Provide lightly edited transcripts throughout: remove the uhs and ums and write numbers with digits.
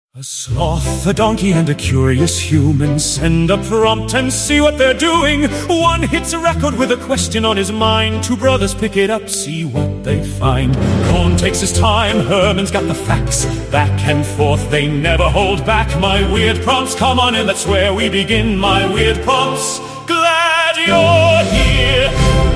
A sloth, a donkey, and a curious human send a prompt and see what they're doing. One hits a record with a question on his mind. Two brothers pick it up, see what they find. Cohn takes his time, Herman's got the facts. Back and forth, they never hold back. My weird prompts, come on in, that's where we begin. My weird prompts, glad you're here.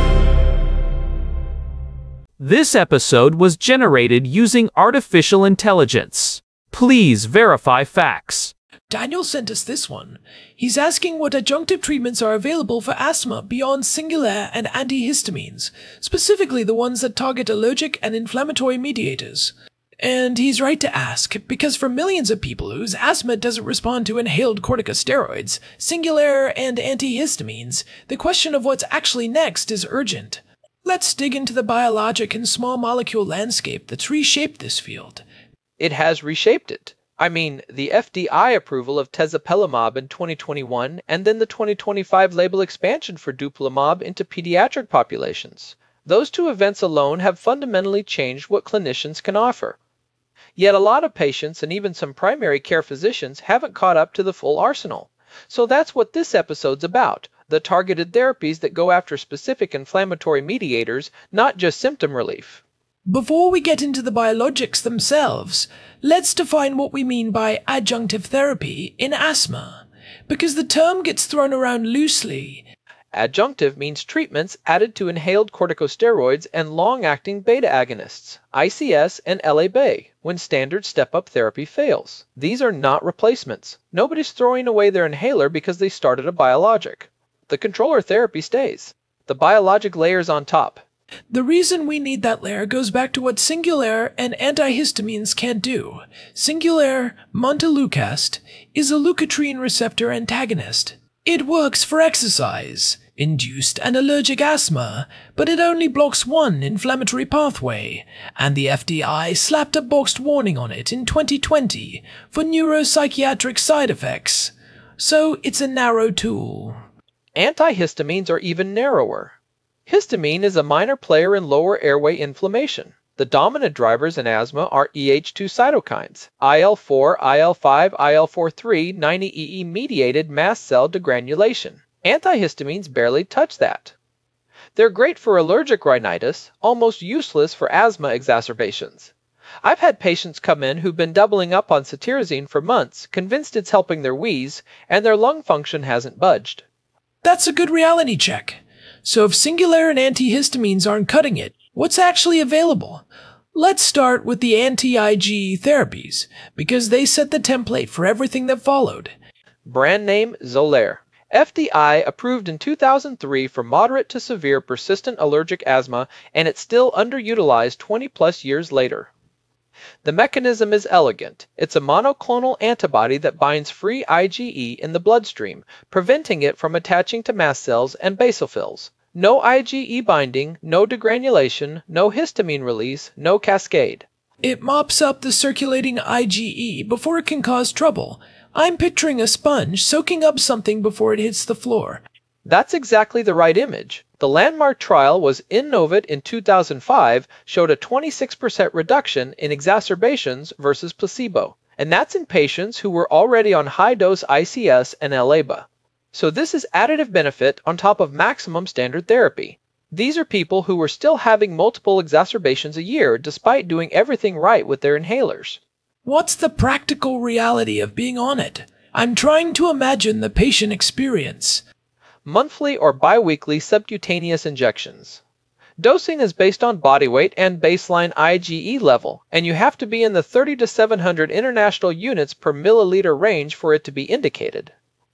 This episode was generated using artificial intelligence. Please verify facts. Daniel sent us this one. He's asking what adjunctive treatments are available for asthma beyond Singulair and antihistamines, specifically the ones that target allergic and inflammatory mediators. And he's right to ask, because for millions of people whose asthma doesn't respond to inhaled corticosteroids, Singulair and antihistamines, the question of what's actually next is urgent. Let's dig into the biologic and small molecule landscape that's reshaped this field. It has reshaped it. I mean, the FDI approval of tezepelumab in 2021 and then the 2025 label expansion for dupilumab into pediatric populations. Those two events alone have fundamentally changed what clinicians can offer. Yet a lot of patients and even some primary care physicians haven't caught up to the full arsenal. So that's what this episode's about, the targeted therapies that go after specific inflammatory mediators, not just symptom relief. Before we get into the biologics themselves, let's define what we mean by adjunctive therapy in asthma, because the term gets thrown around loosely. Adjunctive means treatments added to inhaled corticosteroids and long-acting beta agonists, ICS and LA-BA, when standard step-up therapy fails. These are not replacements. Nobody's throwing away their inhaler because they started a biologic. The controller therapy stays. The biologic layers on top. The reason we need that layer goes back to what Singulair and antihistamines can't do. Singulair, montelukast, is a leukotriene receptor antagonist. It works for exercise, induced and allergic asthma, but it only blocks one inflammatory pathway, and the FDI slapped a boxed warning on it in 2020 for neuropsychiatric side effects. So it's a narrow tool. Antihistamines are even narrower. Histamine is a minor player in lower airway inflammation. The dominant drivers in asthma are EH2 cytokines, IL-4, IL-5, IL-4-3, 90EE-mediated mast cell degranulation. Antihistamines barely touch that. They're great for allergic rhinitis, almost useless for asthma exacerbations. I've had patients come in who've been doubling up on cetirizine for months, convinced it's helping their wheeze, and their lung function hasn't budged. That's a good reality check. So if Singulair and antihistamines aren't cutting it, what's actually available? Let's start with the anti-IgE therapies, because they set the template for everything that followed. Brand name Xolair. FDI approved in 2003 for moderate to severe persistent allergic asthma, and it's still underutilized 20-plus years later. The mechanism is elegant. It's a monoclonal antibody that binds free IgE in the bloodstream, preventing it from attaching to mast cells and basophils. No IgE binding, no degranulation, no histamine release, no cascade. It mops up the circulating IgE before it can cause trouble. I'm picturing a sponge soaking up something before it hits the floor. That's exactly the right image. The landmark trial was Innovit in 2005 showed a 26% reduction in exacerbations versus placebo. And that's in patients who were already on high-dose ICS and LA-BA. So this is additive benefit on top of maximum standard therapy. These are people who were still having multiple exacerbations a year despite doing everything right with their inhalers. What's the practical reality of being on it? I'm trying to imagine the patient experience. Monthly or biweekly subcutaneous injections. Dosing is based on body weight and baseline IgE level, and you have to be in the 30 to 700 international units per milliliter range for it to be indicated.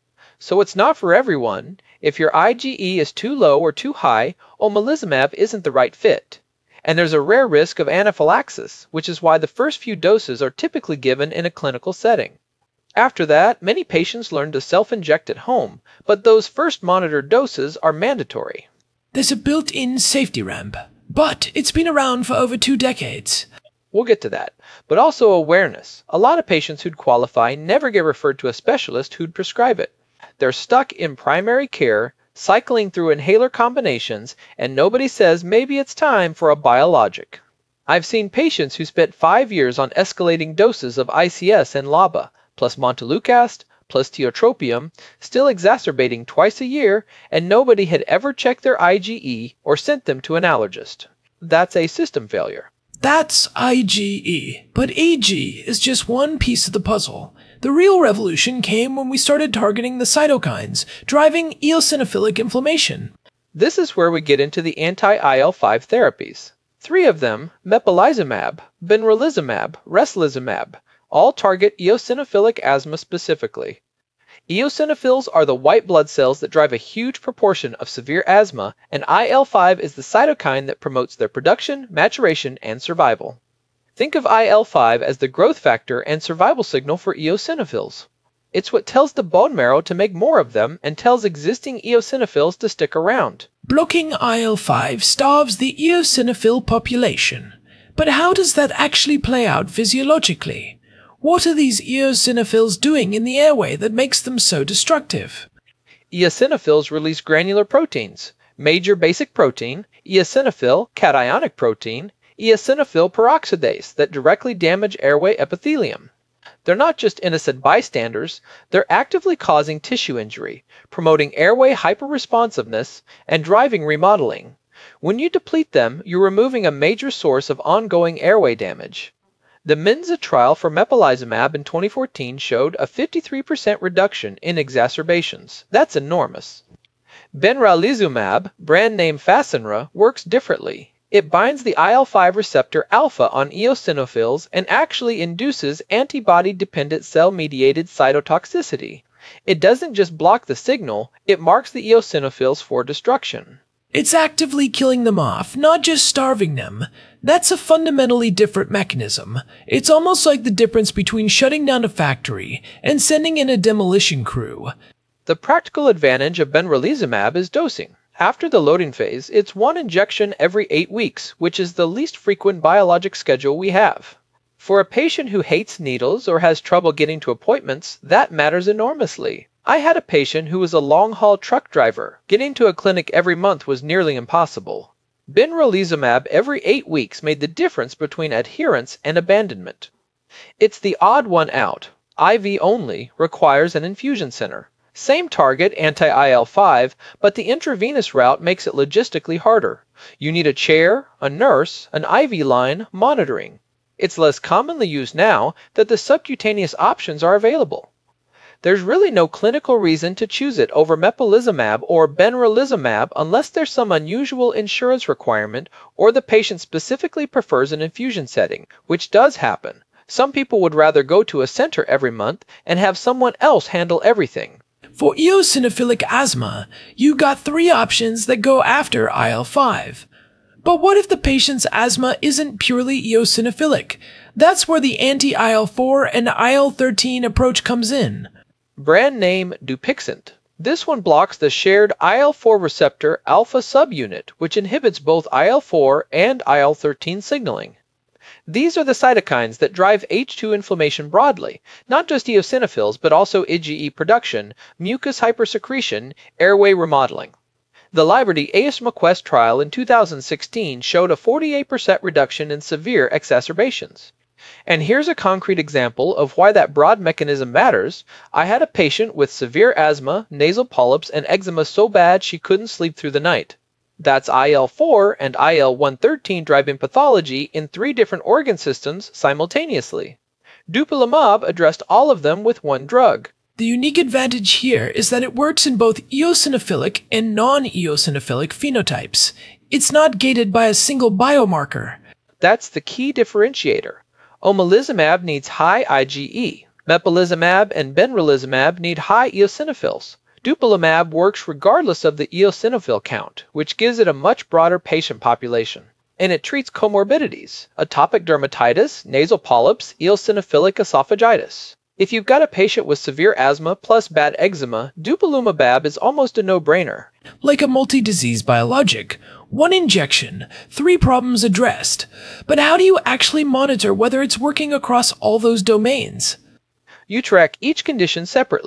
So it's not for everyone. If your IgE is too low or too high, omalizumab isn't the right fit. And there's a rare risk of anaphylaxis, which is why the first few doses are typically given in a clinical setting. After that, many patients learn to self-inject at home, but those first monitored doses are mandatory. There's a built-in safety ramp, but it's been around for over 2 decades. We'll get to that. But also awareness. A lot of patients who'd qualify never get referred to a specialist who'd prescribe it. They're stuck in primary care, cycling through inhaler combinations, and nobody says maybe it's time for a biologic. I've seen patients who spent 5 years on escalating doses of ICS and LABA, plus montelukast, plus tiotropium, still exacerbating twice a year, and nobody had ever checked their IgE or sent them to an allergist. That's a system failure. That's IgE, but Ag is just one piece of the puzzle. The real revolution came when we started targeting the cytokines, driving eosinophilic inflammation. This is where we get into the anti-IL-5 therapies. 3 of them, mepolizumab, benralizumab, reslizumab, all target eosinophilic asthma specifically. Eosinophils are the white blood cells that drive a huge proportion of severe asthma, and IL-5 is the cytokine that promotes their production, maturation, and survival. Think of IL-5 as the growth factor and survival signal for eosinophils. It's what tells the bone marrow to make more of them and tells existing eosinophils to stick around. Blocking IL-5 starves the eosinophil population. But how does that actually play out physiologically? What are these eosinophils doing in the airway that makes them so destructive? Eosinophils release granular proteins, major basic protein, eosinophil cationic protein, eosinophil peroxidase that directly damage airway epithelium. They're not just innocent bystanders, they're actively causing tissue injury, promoting airway hyperresponsiveness, and driving remodeling. When you deplete them, you're removing a major source of ongoing airway damage. The Menza trial for mepolizumab in 2014 showed a 53% reduction in exacerbations. That's enormous. Benralizumab, brand name Fasenra, works differently. It binds the IL-5 receptor alpha on eosinophils and actually induces antibody-dependent cell-mediated cytotoxicity. It doesn't just block the signal, it marks the eosinophils for destruction. It's actively killing them off, not just starving them. That's a fundamentally different mechanism. It's almost like the difference between shutting down a factory and sending in a demolition crew. The practical advantage of benralizumab is dosing. After the loading phase, it's 1 injection every 8 weeks, which is the least frequent biologic schedule we have. For a patient who hates needles or has trouble getting to appointments, that matters enormously. I had a patient who was a long-haul truck driver. Getting to a clinic every month was nearly impossible. Benralizumab every 8 weeks made the difference between adherence and abandonment. It's the odd one out. IV only requires an infusion center. Same target, anti-IL-5, but the intravenous route makes it logistically harder. You need a chair, a nurse, an IV line, monitoring. It's less commonly used now that the subcutaneous options are available. There's really no clinical reason to choose it over mepolizumab or benralizumab unless there's some unusual insurance requirement or the patient specifically prefers an infusion setting, which does happen. Some people would rather go to a center every month and have someone else handle everything. For eosinophilic asthma, you got 3 options that go after IL-5. But what if the patient's asthma isn't purely eosinophilic? That's where the anti-IL-4 and IL-13 approach comes in. Brand name Dupixent. This one blocks the shared IL-4 receptor alpha subunit, which inhibits both IL-4 and IL-13 signaling. These are the cytokines that drive H2 inflammation broadly, not just eosinophils, but also IgE production, mucus hypersecretion, airway remodeling. The Liberty ASthmaQuest trial in 2016 showed a 48% reduction in severe exacerbations. And here's a concrete example of why that broad mechanism matters. I had a patient with severe asthma, nasal polyps, and eczema so bad she couldn't sleep through the night. That's IL-4 and IL-113 driving pathology in 3 different organ systems simultaneously. Dupilumab addressed all of them with one drug. The unique advantage here is that it works in both eosinophilic and non-eosinophilic phenotypes. It's not gated by a single biomarker. That's the key differentiator. Omalizumab needs high IgE. Mepolizumab and benralizumab need high eosinophils. Dupilumab works regardless of the eosinophil count, which gives it a much broader patient population. And it treats comorbidities, atopic dermatitis, nasal polyps, eosinophilic esophagitis. If you've got a patient with severe asthma plus bad eczema, dupilumab is almost a no-brainer. Like a multi-disease biologic, 1 injection, 3 problems addressed. But how do you actually monitor whether it's working across all those domains? You track each condition separately.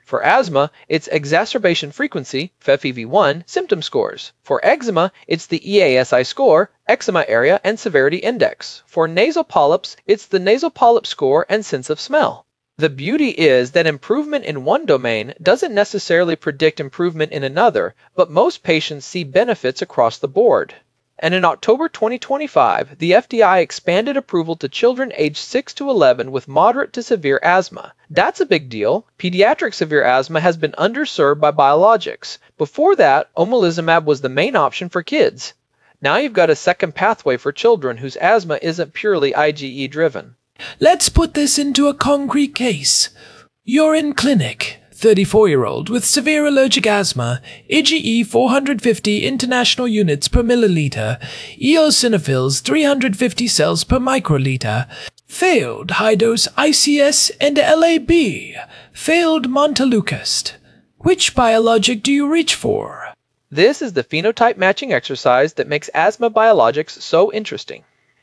For asthma, it's exacerbation frequency, FEV1, symptom scores. For eczema, it's the EASI score, eczema area and severity index. For nasal polyps, it's the nasal polyp score and sense of smell. The beauty is that improvement in one domain doesn't necessarily predict improvement in another, but most patients see benefits across the board. And in October 2025, the FDA expanded approval to children aged 6 to 11 with moderate to severe asthma. That's a big deal. Pediatric severe asthma has been underserved by biologics. Before that, omalizumab was the main option for kids. Now you've got a second pathway for children whose asthma isn't purely IgE driven. Let's put this into a concrete case. You're in clinic. 34-year-old with severe allergic asthma, IgE 450 international units per milliliter, eosinophils 350 cells per microliter, failed high-dose ICS and LAB, failed montelukast. Which biologic do you reach for? This is the phenotype matching exercise that makes asthma biologics so interesting.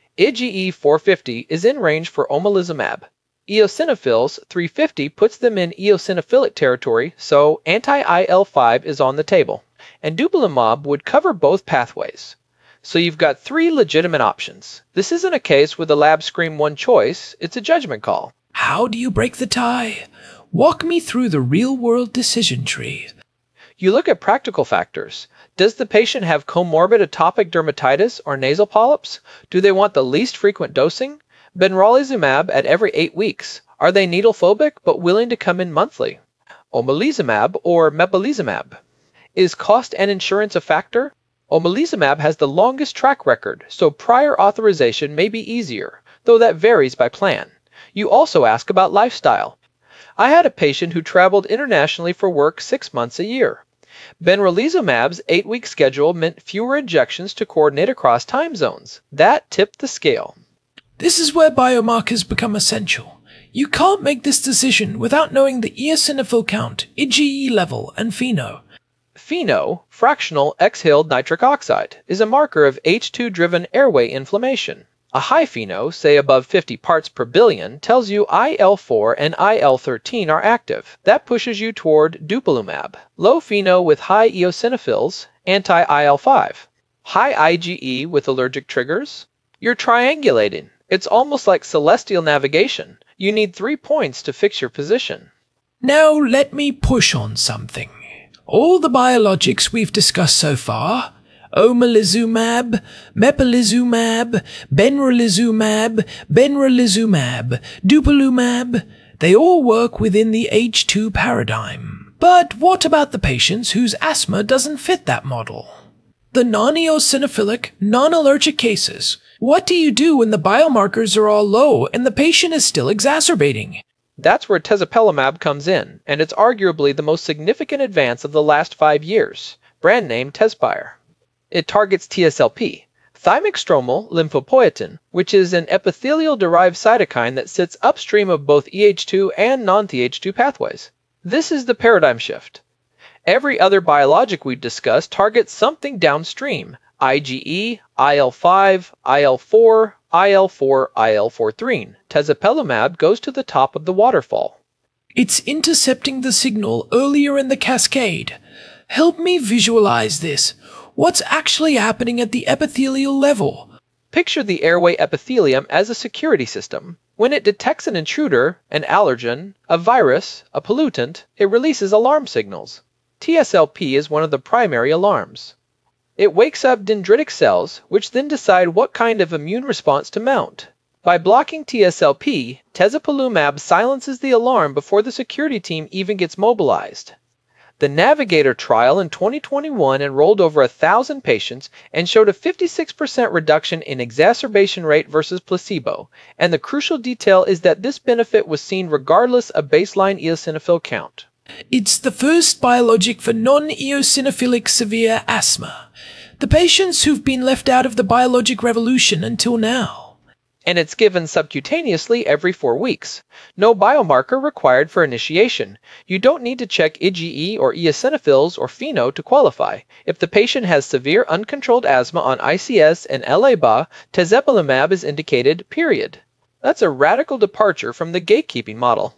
IgE 450 is in range for omalizumab. Eosinophils 350 puts them in eosinophilic territory, so anti-IL-5 is on the table, and dupilumab would cover both pathways. So you've got three legitimate options. This isn't a case where the lab scream one choice, it's a judgment call. How do you break the tie? Walk me through the real-world decision tree. You look at practical factors. Does the patient have comorbid atopic dermatitis or nasal polyps? Do they want the least frequent dosing? Benralizumab at every 8 weeks. Are they needle phobic but willing to come in monthly? Omalizumab or mepolizumab. Is cost and insurance a factor? Omalizumab has the longest track record, so prior authorization may be easier, though that varies by plan. You also ask about lifestyle. I had a patient who traveled internationally for work 6 months a year. Benralizumab's 8-week schedule meant fewer injections to coordinate across time zones. That tipped the scale. This is where biomarkers become essential. You can't make this decision without knowing the eosinophil count, IgE level, and FeNO. FeNO, fractional exhaled nitric oxide, is a marker of H2-driven airway inflammation. A high FeNO, say above 50 parts per billion, tells you IL-4 and IL-13 are active. That pushes you toward dupilumab. Low FeNO with high eosinophils, anti-IL-5. High IgE with allergic triggers? You're triangulating. It's almost like celestial navigation. You need 3 points to fix your position. Now let me push on something. All the biologics we've discussed so far, omalizumab, mepolizumab, benralizumab, dupilumab, they all work within the H2 paradigm. But what about the patients whose asthma doesn't fit that model? The non-eosinophilic, non-allergic cases. What do you do when the biomarkers are all low and the patient is still exacerbating? That's where tezepelumab comes in, and it's arguably the most significant advance of the last 5 years, brand name Tezspire. It targets TSLP, thymic stromal lymphopoietin, which is an epithelial-derived cytokine that sits upstream of both EH2 and non-TH2 pathways. This is the paradigm shift. Every other biologic we've discussed targets something downstream, IgE, IL-5, IL-4, IL-4, IL-4-3. Tezepelumab goes to the top of the waterfall. It's intercepting the signal earlier in the cascade. Help me visualize this. What's actually happening at the epithelial level? Picture the airway epithelium as a security system. When it detects an intruder, an allergen, a virus, a pollutant, it releases alarm signals. TSLP is one of the primary alarms. It wakes up dendritic cells, which then decide what kind of immune response to mount. By blocking TSLP, tezepelumab silences the alarm before the security team even gets mobilized. The Navigator trial in 2021 enrolled over 1,000 patients and showed a 56% reduction in exacerbation rate versus placebo, and the crucial detail is that this benefit was seen regardless of baseline eosinophil count. It's the first biologic for non-eosinophilic severe asthma. The patients who've been left out of the biologic revolution until now. And it's given subcutaneously every 4 weeks. No biomarker required for initiation. You don't need to check IgE or eosinophils or FeNO to qualify. If the patient has severe uncontrolled asthma on ICS and LABA, tezepelumab is indicated, period. That's a radical departure from the gatekeeping model.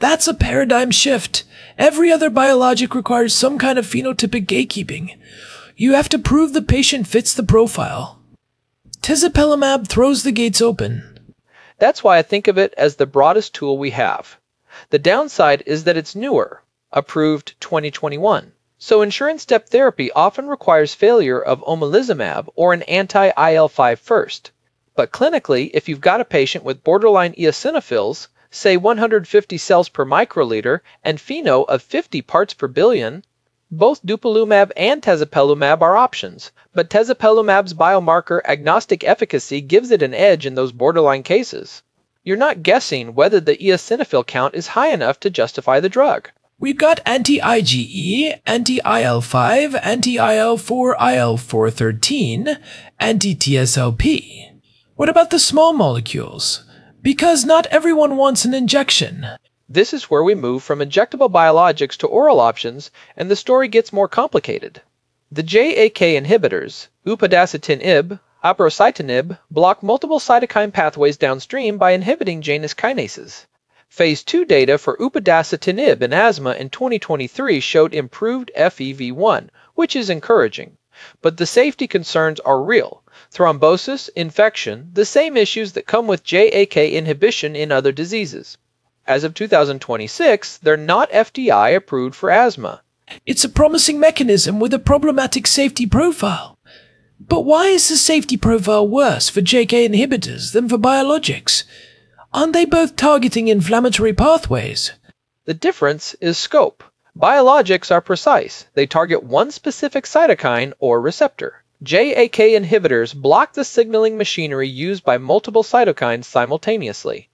That's a paradigm shift. Every other biologic requires some kind of phenotypic gatekeeping. You have to prove the patient fits the profile. Tezepelumab throws the gates open. That's why I think of it as the broadest tool we have. The downside is that it's newer, approved 2021. So insurance step therapy often requires failure of omalizumab or an anti-IL-5 first. But clinically, if you've got a patient with borderline eosinophils, say 150 cells per microliter and FeNO of 50 parts per billion, both dupilumab and tezepelumab are options, but tezepelumab's biomarker agnostic efficacy gives it an edge in those borderline cases. You're not guessing whether the eosinophil count is high enough to justify the drug. We've got anti-IgE, anti-IL-5, anti-IL-4, IL-4/13, anti-TSLP. What about the small molecules? Because not everyone wants an injection. This is where we move from injectable biologics to oral options, and the story gets more complicated. The JAK inhibitors, upadacitinib, aprocitenib, block multiple cytokine pathways downstream by inhibiting Janus kinases. Phase 2 data for upadacitinib in asthma in 2023 showed improved FEV1, which is encouraging. But the safety concerns are real. Thrombosis, infection, the same issues that come with JAK inhibition in other diseases. As of 2026, they're not FDI approved for asthma. It's a promising mechanism with a problematic safety profile. But why is the safety profile worse for JAK inhibitors than for biologics? Aren't they both targeting inflammatory pathways? The difference is scope. Biologics are precise. They target one specific cytokine or receptor. JAK inhibitors block the signaling machinery used by multiple cytokines simultaneously.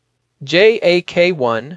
JAK1,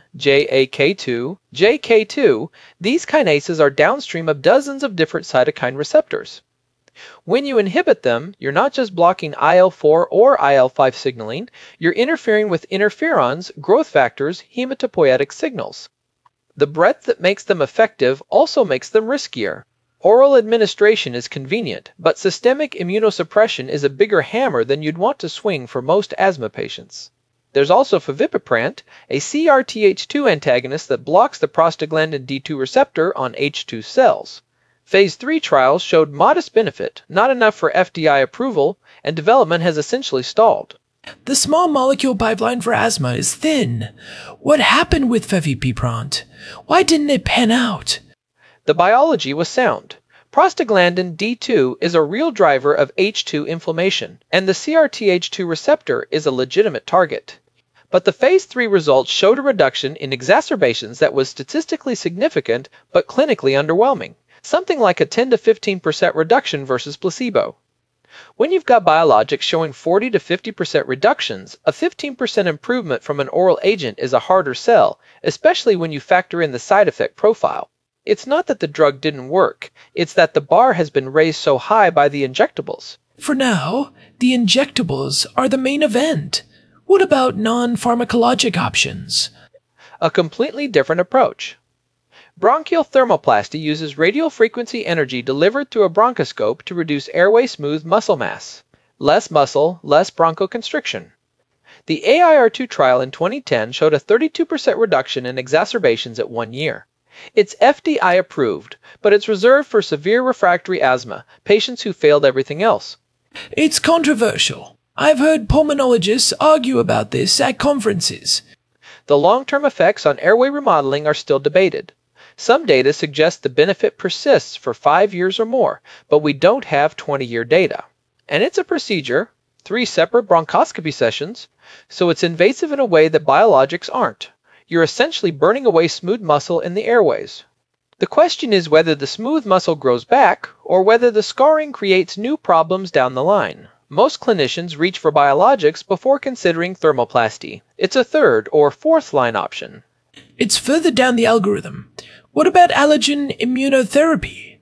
JAK2, JK2, these kinases are downstream of dozens of different cytokine receptors. When you inhibit them, you're not just blocking IL-4 or IL-5 signaling, you're interfering with interferons, growth factors, hematopoietic signals. The breadth that makes them effective also makes them riskier. Oral administration is convenient, but systemic immunosuppression is a bigger hammer than you'd want to swing for most asthma patients. There's also fevipiprant, a CRTH2 antagonist that blocks the prostaglandin D2 receptor on H2 cells. Phase 3 trials showed modest benefit, not enough for FDI approval, and development has essentially stalled. The small molecule pipeline for asthma is thin. What happened with fevipiprant? Why didn't it pan out? The biology was sound. Prostaglandin D2 is a real driver of H2 inflammation, and the CRTH2 receptor is a legitimate target. But the Phase 3 results showed a reduction in exacerbations that was statistically significant but clinically underwhelming, something like a 10 to 15% reduction versus placebo. When you've got biologics showing 40 to 50% reductions, a 15% improvement from an oral agent is a harder sell, especially when you factor in the side effect profile. It's not that the drug didn't work, it's that the bar has been raised so high by the injectables. For now, the injectables are the main event. What about non-pharmacologic options? A completely different approach. Bronchial thermoplasty uses radiofrequency energy delivered through a bronchoscope to reduce airway smooth muscle mass. Less muscle, less bronchoconstriction. The AIR2 trial in 2010 showed a 32% reduction in exacerbations at 1 year. It's FDI approved, but it's reserved for severe refractory asthma, patients who failed everything else. It's controversial. I've heard pulmonologists argue about this at conferences. The long-term effects on airway remodeling are still debated. Some data suggest the benefit persists for 5 years or more, but we don't have 20-year data. And it's a procedure, 3 separate bronchoscopy sessions, so it's invasive in a way that biologics aren't. You're essentially burning away smooth muscle in the airways. The question is whether the smooth muscle grows back, or whether the scarring creates new problems down the line. Most clinicians reach for biologics before considering thermoplasty. It's a third or fourth line option. It's further down the algorithm. What about allergen immunotherapy?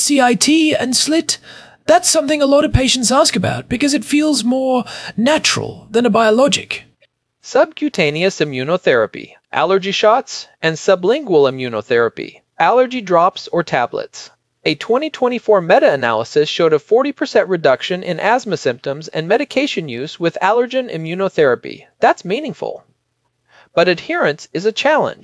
SCIT and SLIT? That's something a lot of patients ask about because it feels more natural than a biologic. Subcutaneous immunotherapy, allergy shots, and sublingual immunotherapy, allergy drops or tablets. A 2024 meta-analysis showed a 40% reduction in asthma symptoms and medication use with allergen immunotherapy. That's meaningful. But adherence is a challenge.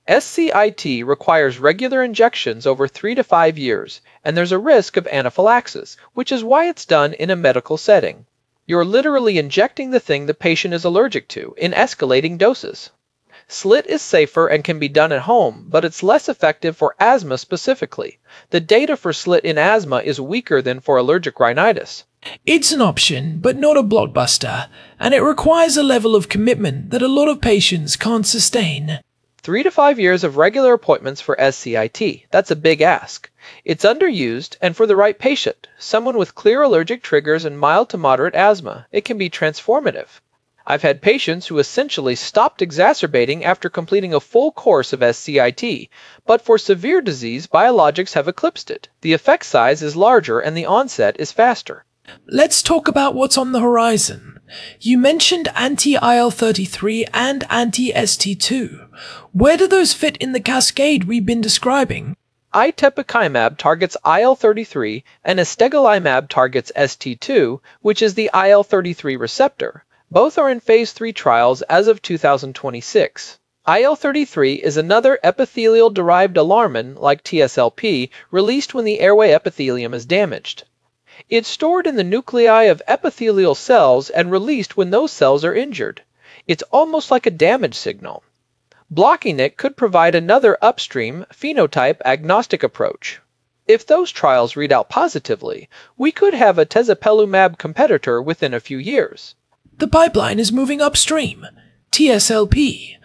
SCIT requires regular injections over 3 to 5 years, and there's a risk of anaphylaxis, which is why it's done in a medical setting. You're literally injecting the thing the patient is allergic to in escalating doses. SLIT is safer and can be done at home, but it's less effective for asthma specifically. The data for SLIT in asthma is weaker than for allergic rhinitis. It's an option, but not a blockbuster, and it requires a level of commitment that a lot of patients can't sustain. 3 to 5 years of regular appointments for SCIT. That's a big ask. It's underused, and for the right patient, someone with clear allergic triggers and mild to moderate asthma, it can be transformative. I've had patients who essentially stopped exacerbating after completing a full course of SCIT, but for severe disease, biologics have eclipsed it. The effect size is larger and the onset is faster. Let's talk about what's on the horizon. You mentioned anti-IL-33 and anti-ST2. Where do those fit in the cascade we've been describing? Itepekimab targets IL-33 and astegolimab targets ST2, which is the IL-33 receptor. Both are in phase 3 trials as of 2026. IL-33 is another epithelial-derived alarmin, like TSLP, released when the airway epithelium is damaged. It's stored in the nuclei of epithelial cells and released when those cells are injured. It's almost like a damage signal. Blocking it could provide another upstream, phenotype-agnostic approach. If those trials read out positively, we could have a tezepelumab competitor within a few years. The pipeline is moving upstream. TSLP,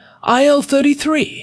IL-33,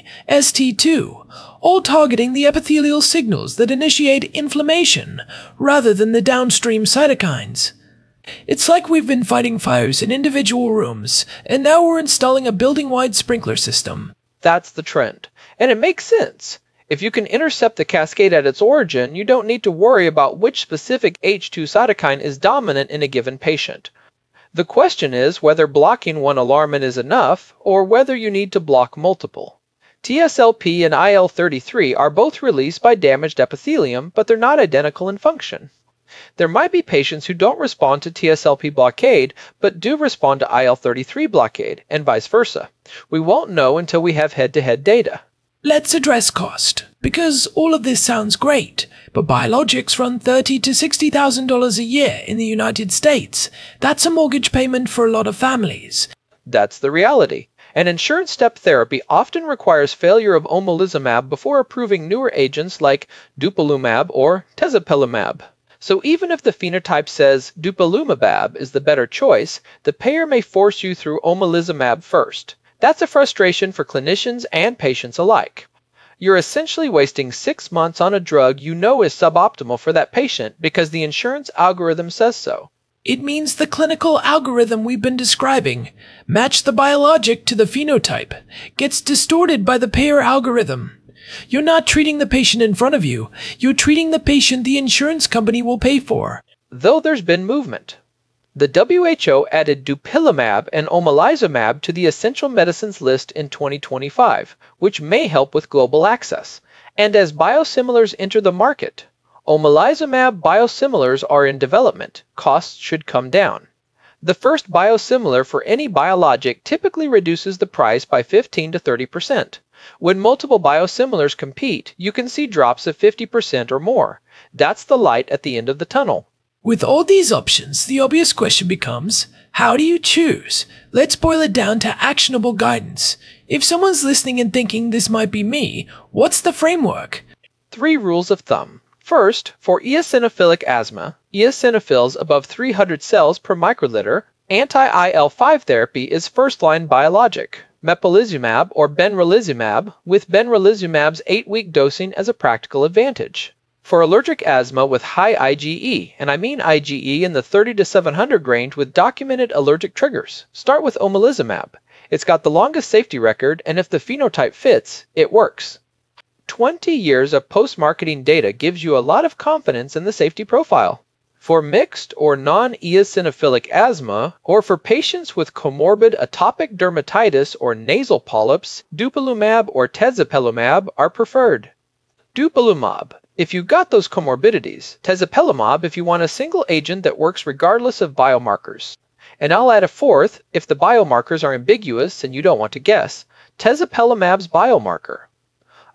ST2, all targeting the epithelial signals that initiate inflammation rather than the downstream cytokines. It's like we've been fighting fires in individual rooms, and now we're installing a building-wide sprinkler system. That's the trend. And it makes sense. If you can intercept the cascade at its origin, you don't need to worry about which specific H2 cytokine is dominant in a given patient. The question is whether blocking one alarmin is enough, or whether you need to block multiple. TSLP and IL-33 are both released by damaged epithelium, but they're not identical in function. There might be patients who don't respond to TSLP blockade, but do respond to IL-33 blockade, and vice versa. We won't know until we have head-to-head data. Let's address cost, because all of this sounds great, but biologics run $30,000 to $60,000 a year in the United States. That's a mortgage payment for a lot of families. That's the reality. And insurance step therapy often requires failure of omalizumab before approving newer agents like dupilumab or tezepelumab. So even if the phenotype says dupilumab is the better choice, the payer may force you through omalizumab first. That's a frustration for clinicians and patients alike. You're essentially wasting 6 months on a drug you know is suboptimal for that patient because the insurance algorithm says so. It means the clinical algorithm we've been describing, match the biologic to the phenotype, gets distorted by the payer algorithm. You're not treating the patient in front of you, you're treating the patient the insurance company will pay for. Though there's been movement. The WHO added dupilumab and omalizumab to the essential medicines list in 2025, which may help with global access. And as biosimilars enter the market, omalizumab biosimilars are in development. Costs should come down. The first biosimilar for any biologic typically reduces the price by 15 to 30%. When multiple biosimilars compete, you can see drops of 50% or more. That's the light at the end of the tunnel. With all these options, the obvious question becomes, how do you choose? Let's boil it down to actionable guidance. If someone's listening and thinking this might be me, what's the framework? 3 rules of thumb. First, for eosinophilic asthma, eosinophils above 300 cells per microliter, anti-IL-5 therapy is first-line biologic, mepolizumab or benralizumab, with benralizumab's 8-week dosing as a practical advantage. For allergic asthma with high IgE, and I mean IgE in the 30 to 700 range with documented allergic triggers, start with omalizumab. It's got the longest safety record, and if the phenotype fits, it works. 20 years of post-marketing data gives you a lot of confidence in the safety profile. For mixed or non-eosinophilic asthma, or for patients with comorbid atopic dermatitis or nasal polyps, dupilumab or tezepelumab are preferred. Dupilumab, if you've got those comorbidities. Tezepelumab if you want a single agent that works regardless of biomarkers. And I'll add a fourth, if the biomarkers are ambiguous and you don't want to guess, tezepelumab's biomarker.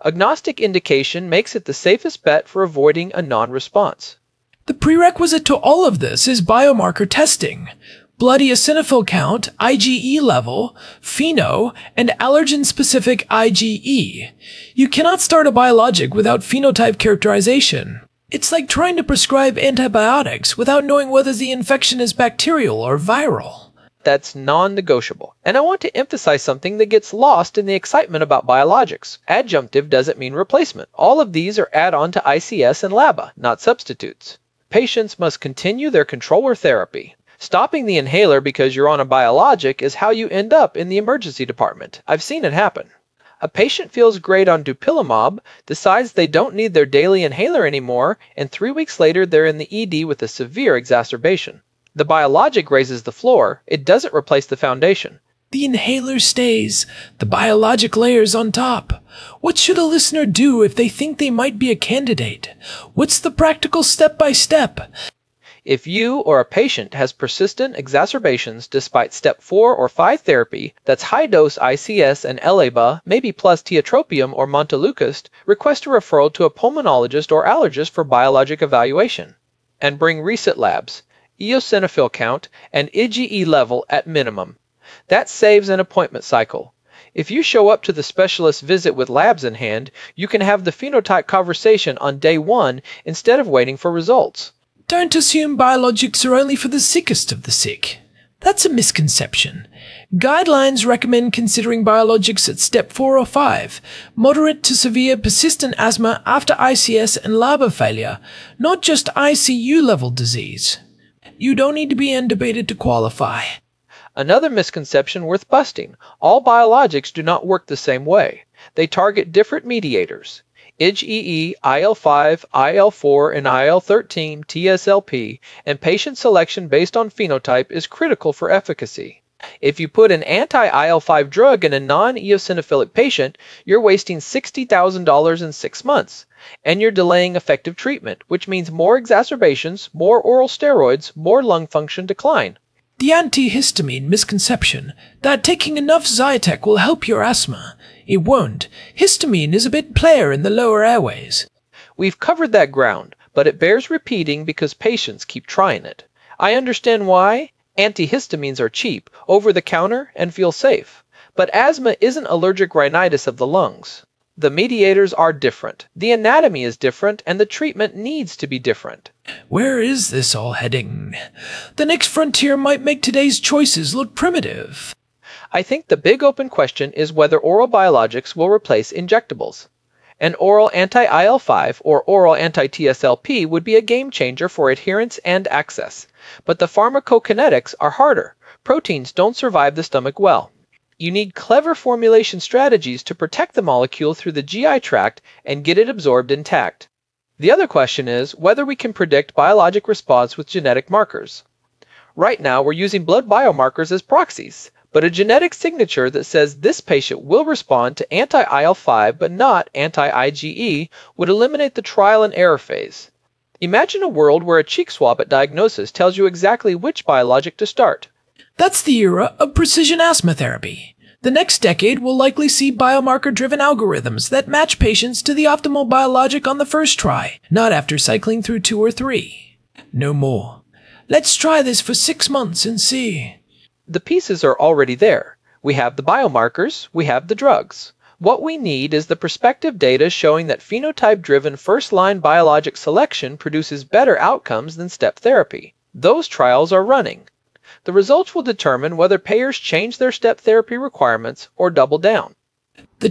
Agnostic indication makes it the safest bet for avoiding a non-response. The prerequisite to all of this is biomarker testing. Blood eosinophil count, IgE level, pheno, and allergen-specific IgE. You cannot start a biologic without phenotype characterization. It's like trying to prescribe antibiotics without knowing whether the infection is bacterial or viral. That's non-negotiable. And I want to emphasize something that gets lost in the excitement about biologics. Adjunctive doesn't mean replacement. All of these are add-on to ICS and LABA, not substitutes. Patients must continue their controller therapy. Stopping the inhaler because you're on a biologic is how you end up in the emergency department. I've seen it happen. A patient feels great on dupilumab, decides they don't need their daily inhaler anymore, and 3 weeks later they're in the ED with a severe exacerbation. The biologic raises the floor, it doesn't replace the foundation. The inhaler stays, the biologic layers on top. What should a listener do if they think they might be a candidate? What's the practical step-by-step? If you or a patient has persistent exacerbations despite step 4 or 5 therapy, that's high-dose ICS and LABA, maybe plus tiotropium or montelukast, request a referral to a pulmonologist or allergist for biologic evaluation. And bring recent labs, eosinophil count, and IgE level at minimum. That saves an appointment cycle. If you show up to the specialist visit with labs in hand, you can have the phenotype conversation on day 1 instead of waiting for results. Don't assume biologics are only for the sickest of the sick. That's a misconception. Guidelines recommend considering biologics at step 4 or 5, moderate to severe persistent asthma after ICS and LABA failure, not just ICU-level disease. You don't need to be intubated to qualify. Another misconception worth busting. All biologics do not work the same way. They target different mediators. IgE, IL-5, IL-4, and IL-13, TSLP, and patient selection based on phenotype is critical for efficacy. If you put an anti-IL-5 drug in a non-eosinophilic patient, you're wasting $60,000 in 6 months, and you're delaying effective treatment, which means more exacerbations, more oral steroids, more lung function decline. The antihistamine misconception that taking enough Zytec will help your asthma. It won't. Histamine is a big player in the lower airways. We've covered that ground, but it bears repeating because patients keep trying it. I understand why. Antihistamines are cheap, over-the-counter, and feel safe. But asthma isn't allergic rhinitis of the lungs. The mediators are different, the anatomy is different, and the treatment needs to be different. Where is this all heading? The next frontier might make today's choices look primitive. I think the big open question is whether oral biologics will replace injectables. An oral anti-IL-5 or oral anti-TSLP would be a game changer for adherence and access. But the pharmacokinetics are harder. Proteins don't survive the stomach well. You need clever formulation strategies to protect the molecule through the GI tract and get it absorbed intact. The other question is whether we can predict biologic response with genetic markers. Right now, we're using blood biomarkers as proxies, but a genetic signature that says this patient will respond to anti-IL-5 but not anti-IgE would eliminate the trial and error phase. Imagine a world where a cheek swab at diagnosis tells you exactly which biologic to start. That's the era of precision asthma therapy. The next decade will likely see biomarker-driven algorithms that match patients to the optimal biologic on the first try, not after cycling through 2 or 3. No more. Let's try this for 6 months and see. The pieces are already there. We have the biomarkers, we have the drugs. What we need is the prospective data showing that phenotype-driven first-line biologic selection produces better outcomes than step therapy. Those trials are running. The results will determine whether payers change their step therapy requirements or double down. The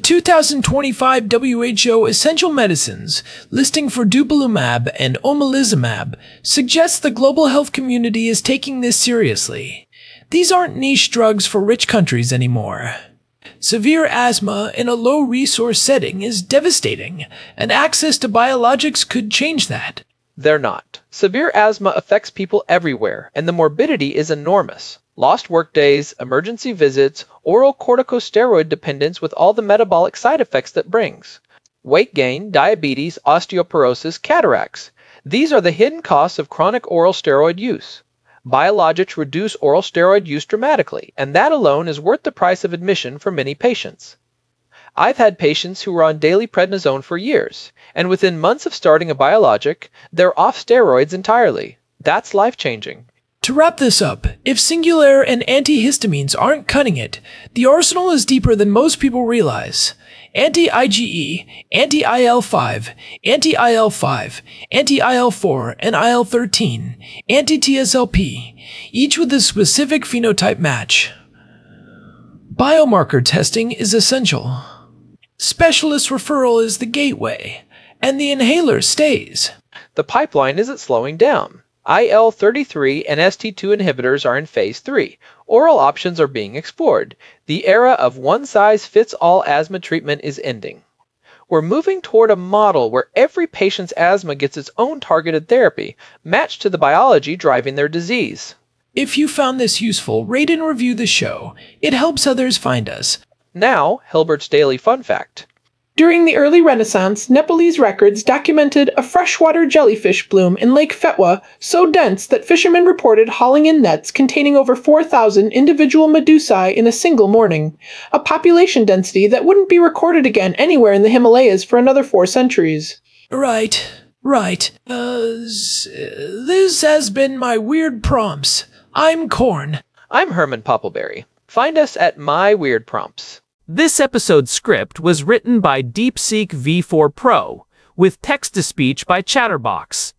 2025 WHO Essential Medicines listing for dupilumab and omalizumab suggests the global health community is taking this seriously. These aren't niche drugs for rich countries anymore. Severe asthma in a low-resource setting is devastating, and access to biologics could change that. They're not. Severe asthma affects people everywhere, and the morbidity is enormous. Lost workdays, emergency visits, oral corticosteroid dependence with all the metabolic side effects that brings. Weight gain, diabetes, osteoporosis, cataracts. These are the hidden costs of chronic oral steroid use. Biologics reduce oral steroid use dramatically, and that alone is worth the price of admission for many patients. I've had patients who were on daily prednisone for years, and within months of starting a biologic, they're off steroids entirely. That's life-changing. To wrap this up, if Singulair and antihistamines aren't cutting it, the arsenal is deeper than most people realize. Anti-IgE, anti-IL-5, anti-IL-5, anti-IL-4, and IL-13, anti-TSLP, each with a specific phenotype match. Biomarker testing is essential. Specialist referral is the gateway, and the inhaler stays. The pipeline isn't slowing down. IL-33 and ST2 inhibitors are in phase 3. Oral options are being explored. The era of one-size-fits-all asthma treatment is ending. We're moving toward a model where every patient's asthma gets its own targeted therapy, matched to the biology driving their disease. If you found this useful, rate and review the show. It helps others find us. Now, Hilbert's Daily Fun Fact. During the early Renaissance, Nepalese records documented a freshwater jellyfish bloom in Lake Fetwa so dense that fishermen reported hauling in nets containing over 4,000 individual medusae in a single morning, a population density that wouldn't be recorded again anywhere in the Himalayas for another 4 centuries. Right. This has been my Weird Prompts. I'm Corn. I'm Herman Poppleberry. Find us at My Weird Prompts. This episode's script was written by DeepSeek V4 Pro, with text-to-speech by Chatterbox.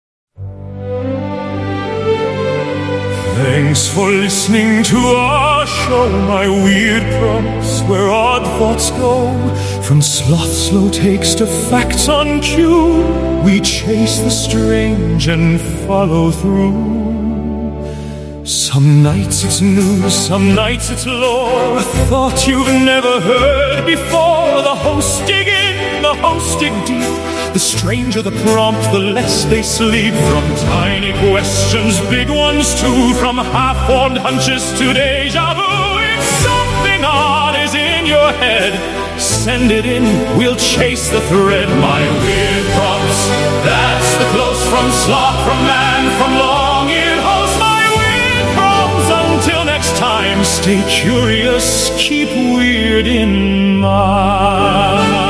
Thanks for listening to our show, My Weird Prompts, where odd thoughts go. From sloth slow takes to facts on cue, we chase the strange and follow through. Some nights it's news, some nights it's lore, a thought you've never heard before. The hosts dig in, the hosts dig deep. The stranger the prompt, the less they sleep. From tiny questions, big ones too, from half-formed hunches to deja vu. If something odd is in your head, send it in, we'll chase the thread. My Weird Prompts, that's the close from sloth, from man, from long-eared host. My Weird Prompts, until next time, stay curious, keep weird in mind.